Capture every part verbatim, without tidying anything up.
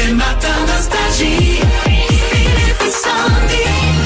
Les matins nostalgie. Philippe et Sandy.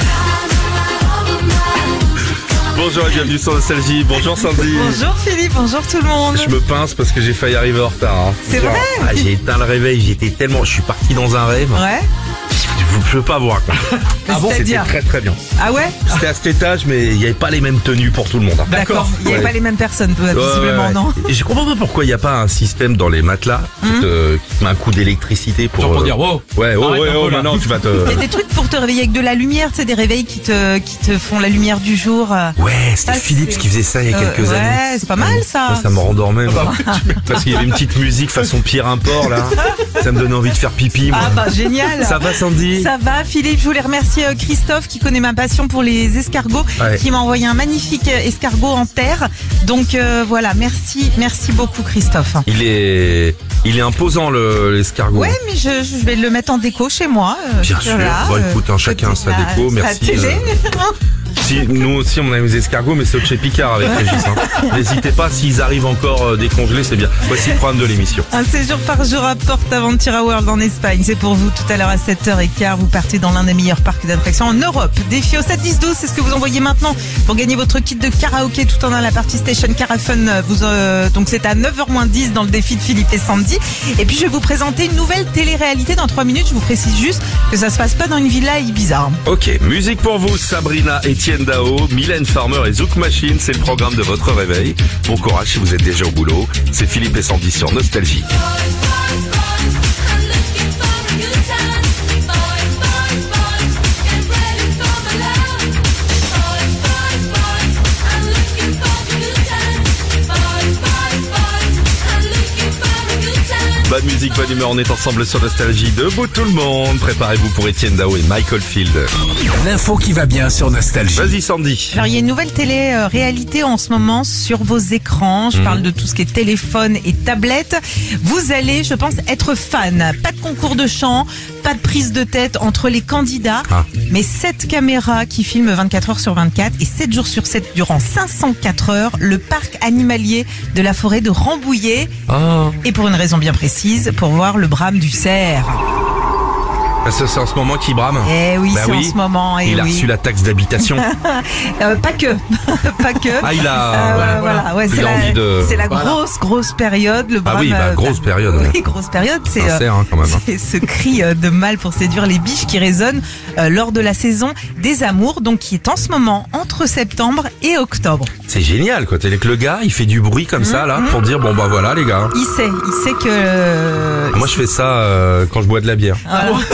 Bonjour et bienvenue sur Nostalgie. Bonjour Sandy. Bonjour Philippe, bonjour tout le monde. Je me pince parce que j'ai failli arriver en retard. Hein. C'est Genre, vrai ah, j'ai éteint le réveil, j'étais tellement... Je suis parti dans un rêve. Ouais. Je peux pas vous raconter. Ah bon, c'était C'est-à-dire très très bien. Ah ouais. C'était à cet étage, mais il n'y avait pas les mêmes tenues pour tout le monde. Hein. D'accord. Il n'y avait Ouais. pas les mêmes personnes, Ouais, visiblement, ouais, ouais. non. Et je comprends pas pourquoi il n'y a pas un système dans les matelas qui, Hum. te, qui te met un coup d'électricité pour... Genre pour euh, dire wow. Ouais, oh, Arrête ouais, un oh, peu, là. maintenant tu vas te... Il y a des trucs pour te réveiller avec de la lumière, tu sais, des réveils qui te, qui te font la lumière du jour. euh. Ouais, c'était Ça, Philips c'est- qui faisait ça il y a Euh, quelques ouais, années. c'est pas mal, ça. Moi, ça me rendormait. moi. Parce qu'il y avait une petite musique façon Pierre Import là. Ça me donnait envie de faire pipi. Moi. Ah bah génial. Ça va Sandy? Ça va Philippe, je voulais remercier euh, Christophe qui connaît ma passion pour les escargots, Ouais. qui m'a envoyé un magnifique euh, escargot en terre. Donc euh, voilà, merci, merci beaucoup Christophe. Il est, il est imposant le l'escargot. Ouais, mais je, je vais le mettre en déco chez moi. euh, Bien sûr. voilà, Bon, euh, écoute, hein, chacun côté sa de la- déco, de la merci, télé. Si, nous aussi on a les escargots, mais c'est au chez Picard avec Régis. Hein. N'hésitez pas, s'ils arrivent encore euh, décongelés, c'est bien. Voici le programme de l'émission. Un séjour par jour à PortAventura World en Espagne. C'est pour vous tout à l'heure à sept heures quinze. Vous partez dans l'un des meilleurs parcs d'attractions en Europe. Défi au sept dix douze, c'est ce que vous envoyez maintenant pour gagner votre kit de karaoké tout en un. La partie Station Carafun. Vous, euh, donc c'est à neuf heures moins dix dans le défi de Philippe et Sandy. Et puis je vais vous présenter une nouvelle télé-réalité dans trois minutes. Je vous précise juste que ça se passe pas dans une villa à Ibiza. Ok, musique pour vous, Sabrina, Etienne Dao, Mylène Farmer et Zouk Machine, c'est le programme de votre réveil. Bon courage si vous êtes déjà au boulot. C'est Philippe et Sandy sur Nostalgie. Bonne musique, bonne humeur, on est ensemble sur Nostalgie. Debout tout le monde, préparez-vous pour Etienne Dao et Michael Field. L'info qui va bien sur Nostalgie. Vas-y Sandy. Alors il y a une nouvelle télé-réalité en ce moment sur vos écrans. Je parle de tout ce qui est téléphone et tablette. Vous allez, je pense, être fan. Pas de concours de chant, pas de prise de tête entre les candidats, Ah. mais sept caméras qui filment vingt-quatre heures sur vingt-quatre et sept jours sur sept durant cinq cent quatre heures le parc animalier de la forêt de Rambouillet. Ah. Et pour une raison bien précise, pour voir le brame du cerf. C'est c'est en ce moment qui brame. Eh oui, Bah c'est oui. en ce moment. Eh Il a oui. reçu la taxe d'habitation. Euh, pas que, pas que. Ah, il a, Euh, ouais, voilà, ouais, Il c'est a la, envie de- c'est la Voilà. grosse, grosse période. Le Ah brame, oui, bah, euh, grosse période. Oui, grosse période. C'est, Sincère, hein, quand même, hein. c'est ce cri euh, de mâle pour séduire les biches qui résonne euh, lors de la saison des amours, donc qui est en ce moment entre septembre et octobre. C'est génial, quoi. T'es avec le gars, il fait du bruit comme ça, là, pour dire, bon, bah voilà, les gars. Il sait, il sait que euh, Moi, je fais ça euh, quand je bois de la bière.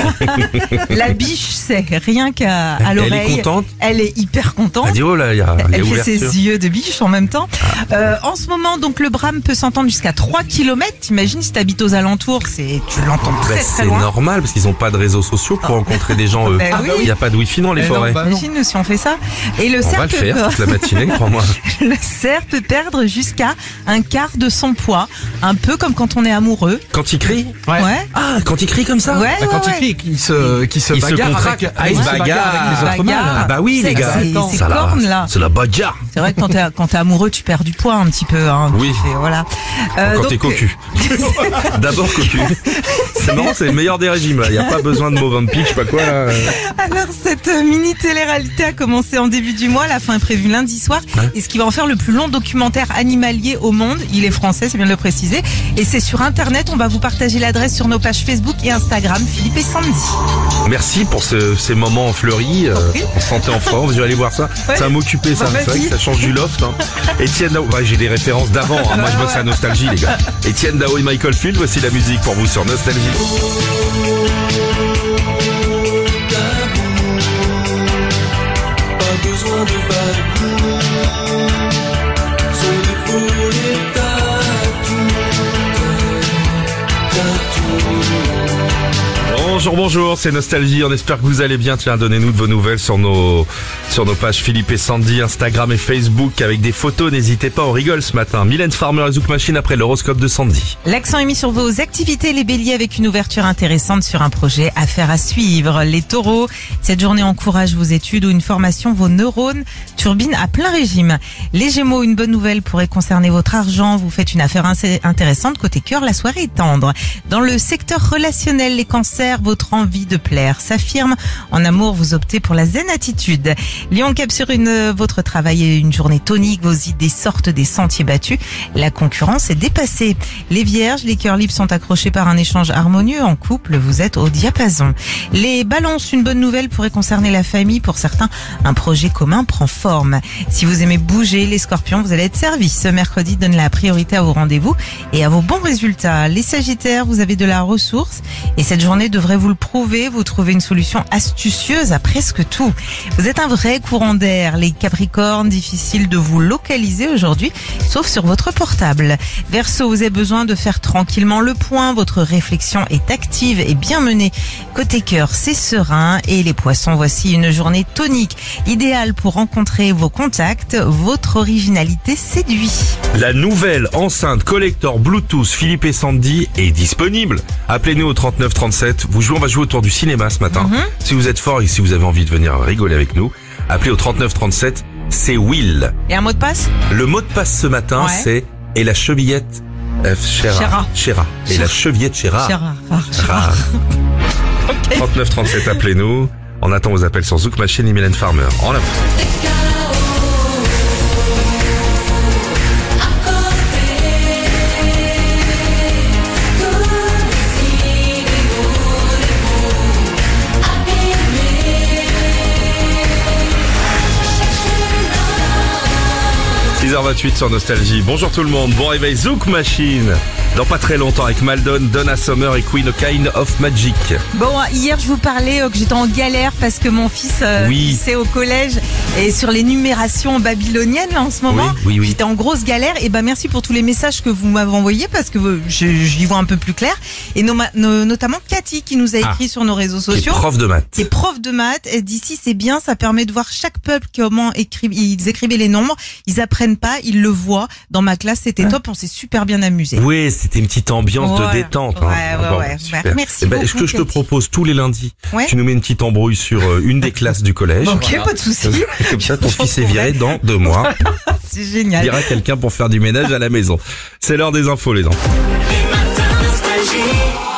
la biche sait, rien qu'à à Elle est l'oreille. contente. Elle est hyper contente. Elle dit, oh là, il y a, il y a Elle fait ses ouverture. yeux de biche en même temps. Euh, en ce moment, donc, le brame peut s'entendre jusqu'à trois kilomètres. T'imagines si t'habites aux alentours, c'est, tu l'entends Bah, très très c'est loin. normal, parce qu'ils ont pas de réseaux sociaux pour rencontrer des gens, eux. Ben oui. Il n'y a pas de wifi dans les Eh non, forêts. bah non. Imagine si on fait ça. Et le On cerf va le peut, faire toute la matinée, crois-moi. le cerf peut perdre jusqu'à un quart de son poids. Un peu comme quand on est amoureux. Quand il crie Ouais. Ouais. Ah, quand il crie comme ça Ouais, Bah, quand ouais, il crie, qu'il se, qu'il se Il se bagarre contracte. avec, Ah, il se se bagarre bagarre. avec les autres Bagarre. mâles. Ah bah oui, C'est- les gars. c'est- c'est Ça, la- corne, là. C'est la bagarre. C'est vrai que quand t'es, quand t'es amoureux, tu perds du poids un petit peu. Hein. Oui. Tu fais- voilà. Euh, Quand donc, t'es cocu. D'abord cocu. C'est marrant, c'est le meilleur des régimes, là. Il n'y a pas besoin de Mozambique, je sais pas quoi, là. Alors, cette euh, mini télé-réalité a commencé en début du mois. La fin est prévue lundi soir. Ouais. Et ce qui va en faire le plus long documentaire animalier au monde. Il est français, c'est bien de le préciser. Et c'est sur Internet. On va vous partager l'adresse sur nos pages Facebook et Instagram, Philippe et Sandy. Merci pour ce- ces moments fleuris. Euh, prie. on se sentait en forme. Je vais aller voir ça. Ouais. Ça va m'occuper, ça. Bah, C'est vrai vas-y. que ça change du loft. Hein. Etienne Dao. Ouais, j'ai des références d'avant. Hein. Moi, je bosse à Nostalgie, les gars. Etienne Dao et Michael Field. Voici la musique pour vous sur Nostalgie. Pas besoin de balcon. Son épaule est tatouée. Tatouée. Bonjour, bonjour, c'est Nostalgie, on espère que vous allez bien. Tiens, donnez-nous de vos nouvelles sur nos sur nos pages Philippe et Sandy, Instagram et Facebook avec des photos, n'hésitez pas, on rigole ce matin. Mylène Farmer et Zouk Machine après l'horoscope de Sandy. L'accent est mis sur vos activités, les béliers, avec une ouverture intéressante sur un projet à faire à suivre. Les taureaux, cette journée encourage vos études ou une formation, vos neurones turbinent à plein régime. Les gémeaux, une bonne nouvelle pourrait concerner votre argent, vous faites une affaire intéressante. Côté cœur, la soirée est tendre. Dans le secteur relationnel, les cancers, votre envie de plaire s'affirme. En amour, vous optez pour la zen attitude. Lion, cap sur une, votre travail et une journée tonique, vos idées sortent des sentiers battus. La concurrence est dépassée. Les vierges, les cœurs libres sont accrochés par un échange harmonieux. En couple, vous êtes au diapason. Les balances, une bonne nouvelle pourrait concerner la famille. Pour certains, un projet commun prend forme. Si vous aimez bouger, les scorpions, vous allez être servis. Ce mercredi, donne la priorité à vos rendez-vous et à vos bons résultats. Les sagittaires, vous avez de la ressource et cette journée devrait vous le prouver. Vous trouvez une solution astucieuse à presque tout. Vous êtes un vrai courant d'air. Les capricornes, difficile de vous localiser aujourd'hui, sauf sur votre portable. Verseau, vous avez besoin de faire tranquillement le point. Votre réflexion est active et bien menée. Côté cœur, c'est serein. Et les poissons, voici une journée tonique, idéale pour rencontrer vos contacts. Votre originalité séduit. La nouvelle enceinte collector Bluetooth Philippe et Sandy est disponible. Appelez-nous au trente-neuf trente-sept. Vous jouez, on va jouer autour du cinéma ce matin. Mm-hmm. Si vous êtes fort et si vous avez envie de venir rigoler avec nous, appelez au trente-neuf trente-sept. C'est Will. Et un mot de passe? Le mot de passe ce matin, ouais. c'est et la chevillette euh, Chéra. Chéra. Et la chevillette Chéra. Chéra. Chéra. Okay. trente-neuf trente-sept, appelez-nous. On attend vos appels sur Zouk Machine et Mylène Farmer. En avant. six heures vingt-huit sur Nostalgie. Bonjour tout le monde, bon réveil Zouk Machine. Dans pas très longtemps avec Maldon, Donna Summer et Queen, A Kind of Magic. Bon, hier je vous parlais euh, que j'étais en galère parce que mon fils euh, oui. c'est au collège et sur les numérations babyloniennes là, en ce moment. Oui, oui, oui. J'étais en grosse galère et ben merci pour tous les messages que vous m'avez envoyés parce que euh, j'y vois un peu plus clair. Et no, no, notamment Cathy qui nous a écrit ah, sur nos réseaux sociaux. Qui est prof de maths. Qui est prof de maths. Elle dit si c'est bien, ça permet de voir chaque peuple comment écrit, ils écrivaient les nombres. Ils apprennent pas, ils le voient. Dans ma classe, c'était ah. top, on s'est super bien amusé. Oui, c'était une petite ambiance ouais. de détente. Ouais, hein. ouais, bon, ouais. super. Bah, merci eh ben, beaucoup. Ce que je te propose tous les lundis, ouais. tu nous mets une petite embrouille sur euh, une des classes du collège. Ok, voilà. Pas de souci. Comme ça, ton fils est viré dans deux mois. C'est génial. Il y aura quelqu'un pour faire du ménage à la maison. C'est l'heure des infos, les enfants. Les matins Nostalgie.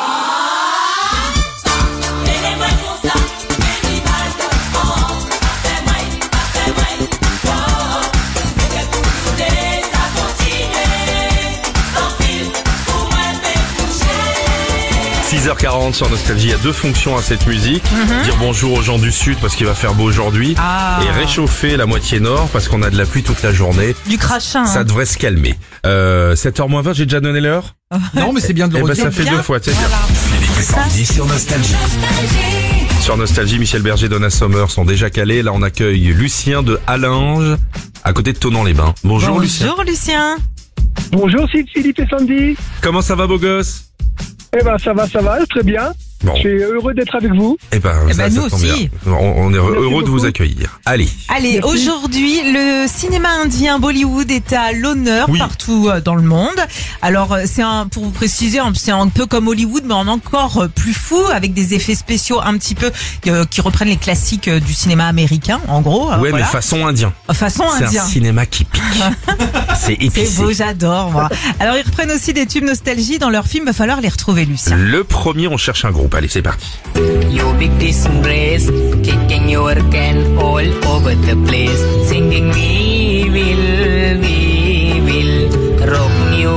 six heures quarante sur Nostalgie, il y a deux fonctions à cette musique. Mm-hmm. Dire bonjour aux gens du sud parce qu'il va faire beau aujourd'hui. Ah. Et réchauffer la moitié nord parce qu'on a de la pluie toute la journée. Du crachin. Ça hein. devrait se calmer. Euh, sept heures moins vingt, j'ai déjà donné l'heure? Non, mais c'est bien de le eh ben, redire. ça fait bien. deux fois, c'est voilà. bien. Philippe et Sandy sur Nostalgie. Sur Nostalgie, Michel Berger et Donna Summer sont déjà calés. Là, on accueille Lucien de Hallinges, à côté de Thonon-les-Bains. Bonjour, Bonjour Lucien. Bonjour Lucien. Bonjour, c'est Philippe et Sandy. Comment ça va, beau gosse? Eh ben, ça va, ça va, très bien. Bon. Je suis heureux d'être avec vous. Eh ben, Eh ça, ben, ça nous tombe aussi. bien. On, on est heureux, heureux de vous beaucoup. accueillir. Allez. Allez, Merci. aujourd'hui, le cinéma indien Bollywood est à l'honneur Oui. partout euh, dans le monde. Alors, euh, c'est un, pour vous préciser, un- c'est un peu comme Hollywood, mais en encore euh, plus fou, avec des effets spéciaux un petit peu euh, qui reprennent les classiques euh, du cinéma américain, en gros. euh, Ouais, voilà. mais façon indien. Façon C'est indien. un cinéma qui pique. C'est C'est épicé. beau, j'adore, moi. Alors, ils reprennent aussi des tubes nostalgie dans leurs films, va falloir les retrouver, Lucien. Le premier, on cherche un groupe. Allez, c'est parti. You big disgrace, kicking your can all over the place, singing we will, we will rock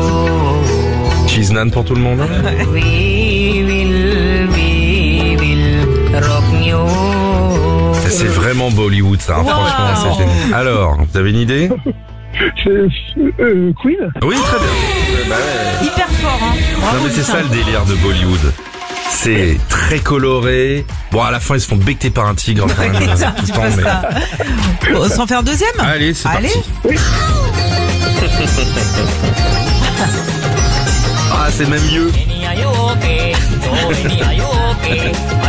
you. Cheese Nan pour tout le monde. We will, we will rock you. Ça, c'est vraiment Bollywood, ça. hein. Wow. Franchement, c'est génial. Alors, vous avez une idée? C'est euh, Queen. Oui, très bien. Bah ouais. Hyper fort, hein. Bravo, Non, mais c'est Lucien. ça le délire de Bollywood. C'est très coloré. Bon, à la fin, ils se font becter par un tigre. Quand même, Oui, c'est un tout petit le temps, peu mais- ça. On s'en fait un deuxième? Allez, c'est Allez. parti. Ah, c'est même mieux. Benny, are you okay? Oh, Benny, are you okay?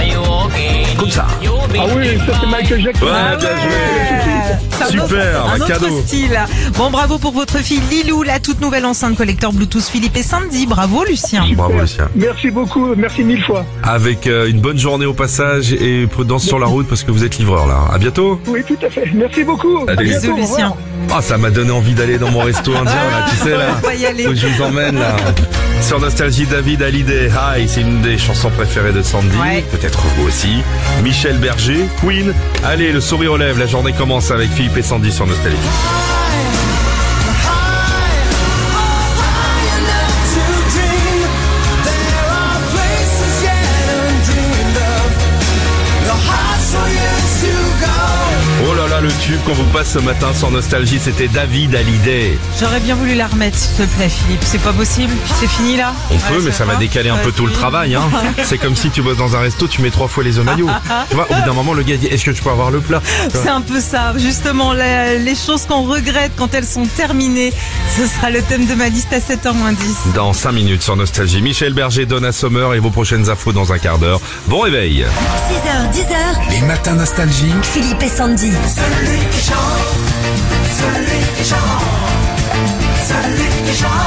Ah oui, ça c'est Michael Jackson. Ouais, Ah bien ouais. joué. Ça Super, offre un un autre cadeau. style. Bon, bravo pour votre fille Lilou, la toute nouvelle enceinte collector Bluetooth Philippe et Sandy. Bravo Lucien. Bravo Lucien. Merci beaucoup, merci mille fois. Avec euh, une bonne journée au passage et prudence sur la route parce que vous êtes livreur là. À bientôt. Oui, tout à fait. Merci beaucoup. À Allez. bientôt, Bisous au revoir. Lucien. Ah, ça m'a donné envie d'aller dans mon resto indien là, tu sais là. On va y aller. Faut que je vous emmène là. Sur Nostalgie, David Hallyday, Hi, c'est une des chansons préférées de Sandy. Ouais. Peut-être vous aussi. Michel Berger, Queen. Allez, le sourire aux lèvres, la journée commence avec Philippe et Sandy sur Nostalgie. Oh là là, le tube qu'on vous passe ce matin sur Nostalgie, c'était David Hallyday. J'aurais bien voulu la remettre, s'il te plaît, Philippe. C'est pas possible. C'est fini là. On Ouais, peut, mais ça ça va décaler un peu tout le travail. Hein. C'est comme si tu bosses dans un resto, tu mets trois fois les œufs maillots. Tu vois, au bout d'un moment, le gars dit, est-ce que je peux avoir le plat? Tu vois. C'est un peu ça, justement, la- les choses qu'on regrette quand elles sont terminées. Ce sera le thème de ma liste à sept heures moins dix. Dans cinq minutes sur Nostalgie, Michel Berger, Donna Sommer et vos prochaines infos dans un quart d'heure. Bon réveil. six heures, dix heures, Les matins nostalgie. Philippe et Sandy. Celui qui chante, celui qui chante, celui qui chante.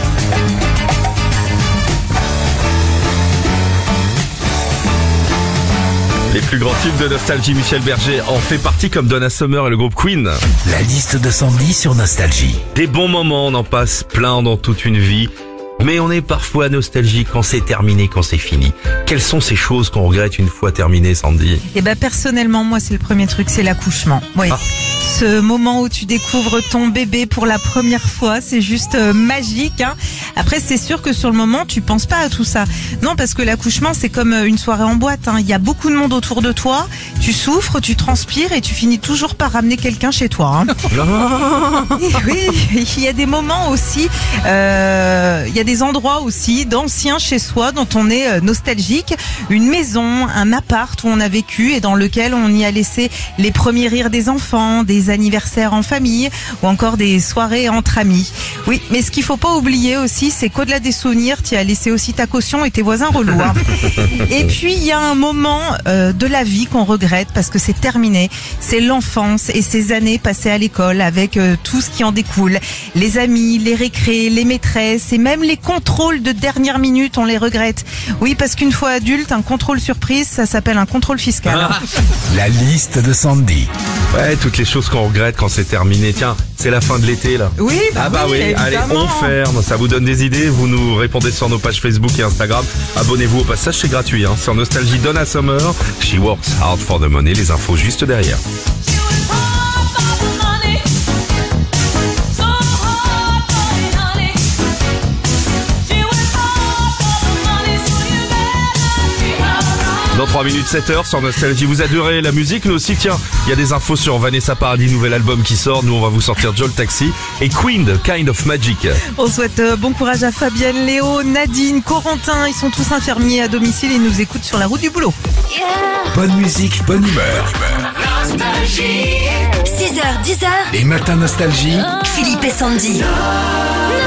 Les plus grands tubes de Nostalgie, Michel Berger en fait partie comme Donna Summer et le groupe Queen. La liste de Sandy sur Nostalgie. Des bons moments, on en passe plein dans toute une vie. Mais on est parfois nostalgique quand c'est terminé, quand c'est fini. Quelles sont ces choses qu'on regrette une fois terminées, Sandy? Et ben personnellement, moi c'est le premier truc, c'est l'accouchement. Oui. Ah. Ce moment où tu découvres ton bébé pour la première fois, c'est juste euh, magique. Hein. Après, c'est sûr que sur le moment, tu penses pas à tout ça. Non, parce que l'accouchement, c'est comme euh, une soirée en boîte. Hein. Il y a beaucoup de monde autour de toi. Tu souffres, tu transpires et tu finis toujours par ramener quelqu'un chez toi. Hein. Oui, il y a des moments aussi, euh, il y a des endroits aussi d'anciens chez soi dont on est euh, nostalgique. Une maison, un appart où on a vécu et dans lequel on y a laissé les premiers rires des enfants, des anniversaires en famille ou encore des soirées entre amis. Oui, mais ce qu'il faut pas oublier aussi, c'est qu'au-delà des souvenirs, tu as laissé aussi ta caution et tes voisins relous. Hein. Et puis, il y a un moment euh, de la vie qu'on regrette parce que c'est terminé. C'est l'enfance et ces années passées à l'école avec euh, tout ce qui en découle. Les amis, les récrés, les maîtresses et même les contrôles de dernière minute, on les regrette. Oui, parce qu'une fois adulte, un contrôle surprise, ça s'appelle un contrôle fiscal. hein. La liste de Sandy. Ouais, toutes les choses qu'on regrette quand c'est terminé. Tiens, c'est la fin de l'été là. Oui, Ah bah oui, allez, évidemment. on ferme. Ça vous donne des idées, vous nous répondez sur nos pages Facebook et Instagram. Abonnez-vous au passage, c'est gratuit. Hein. Sur Nostalgie, Donna Summer, She Works Hard for the Money. Les infos juste derrière. Dans trois minutes, sept heures sur Nostalgie. Vous adorez la musique, nous aussi. Tiens, il y a des infos sur Vanessa Paradis, nouvel album qui sort. Nous, on va vous sortir Joel Taxi et Queen, Kind of Magic. On souhaite euh, bon courage à Fabienne, Léo, Nadine, Corentin. Ils sont tous infirmiers à domicile et nous écoutent sur la route du boulot. Bonne musique, bonne humeur. six heures, dix heures, Les matins nostalgie. Philippe et Sandy.